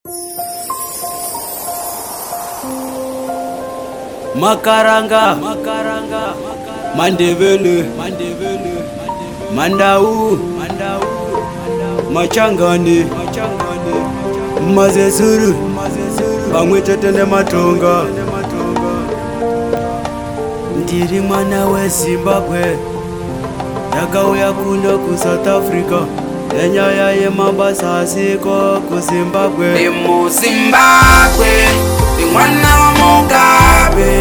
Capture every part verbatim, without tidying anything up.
Makaranga, Makaranga, Mandevele, Mandevele, Mandau, Mandau, Machangani, Machangani, Mazesuru, Mazesuru, Bangwetete Matonga, Ndiri mwana we Zimbabwe, yakauya kuno ku South Africa, enyaya yemabasa asiko ku Zimbabwe. Ndi mu Zimbabwe, ndi mwana wa Mugabe,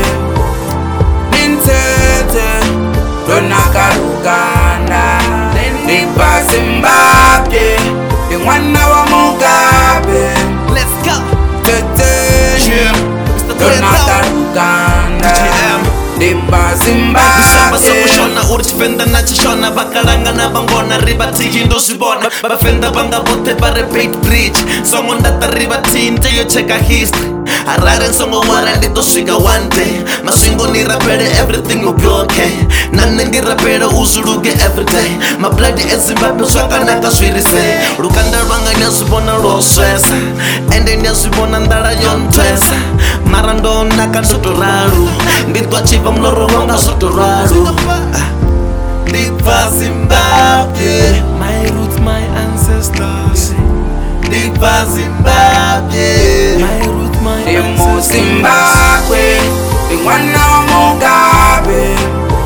nintete donaka Uganda. Ndi pa Zimbabwe, ndi mwana wa Mugabe. Let's go. Tete donaka Uganda. Ndi pa Zimbabwe. Shona urchipenda na chishona bakalanga na bangona riba tiki ndo zibona bafenda banga bote ba repeat bridge songo ndata riba tinte yo check a history arare songo wara ndito swika one day masingo ni rapere everything will be okay nane ndi rapere usuluge everyday my blood is Zimbabwe swaka naka swirise lukanda rwanga nyazibona loswesa ende nyazibona ndala yontwesa marando naka ndotoralu nditwa chipa mloro wanga sotoralu Deep Zimbabwe, my roots, my ancestors. Deep Zimbabwe, my roots, my ancestors. Zimbabwe, ndi mwana wa Mugabe,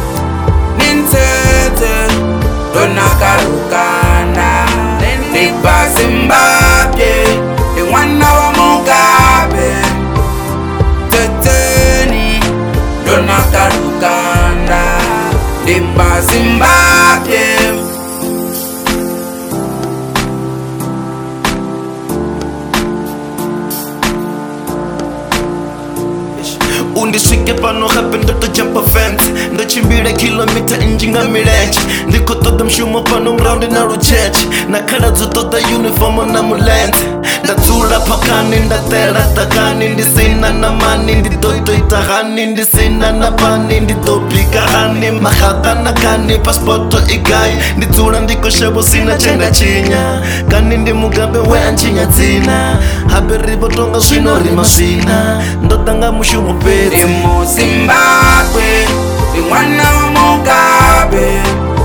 nintete donaka Uganda. Deep Zimbabwe, ndi mwana wa Mugabe, teteni donaka Uganda. Deep Zimbabwe. Undiswike pano hape ndoto jump a fence ndochimbire kilomita injinga milenje ndikotoda mshumo pano mraundi na rucheche nakhala dzotoda uniform na mulenze ndatsula pakani ndatela takani ndisina na mani ndidodoita hani ndisina na pani ndidopika hani mahata na kani paspoto igai nditsula ndikoshebo sina chenga chinya kani ndi Mugabe we anchinya dzina habe ribotonga swino rima swina ndotanga mushumo pe Ndi mu Zimbabwe, ndi mwana wa Mugabe,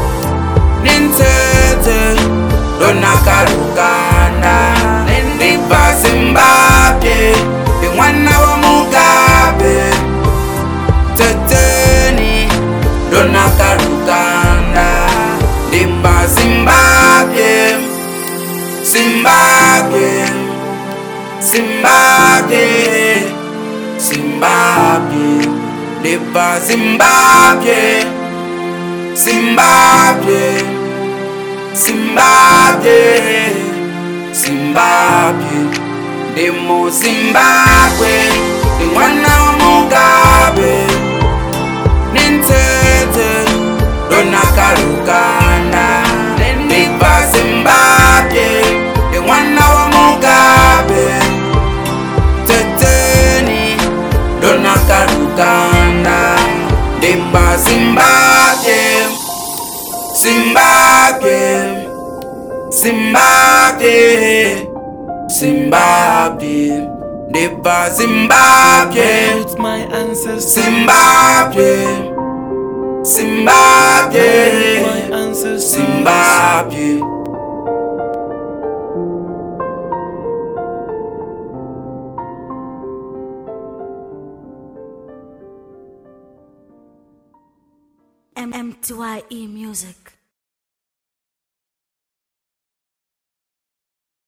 nintete donaka Uganda. Ndi pa Zimbabwe, ndi mwana wa Mugabe, teteni donaka Uganda. Ndi pa Zimbabwe, Zimbabwe, Zimbabwe. Zimbabwe, ndi pa Zimbabwe, Zimbabwe, Zimbabwe, Zimbabwe, ndi mu Zimbabwe, ndi mwana wa Mugabe, nintete donaka Uganda. Ndi pa Zimbabwe, ndi mwana wa Mugabe, teteni donaka Uganda. Ndi pa Zimbabwe, Zimbabwe, Zimbabwe, Zimbabwe. Ndi pa Zimbabwe, my ancestors. Zimbabwe, Zimbabwe, My ancestors. Zimbabwe. M M T Y E Music.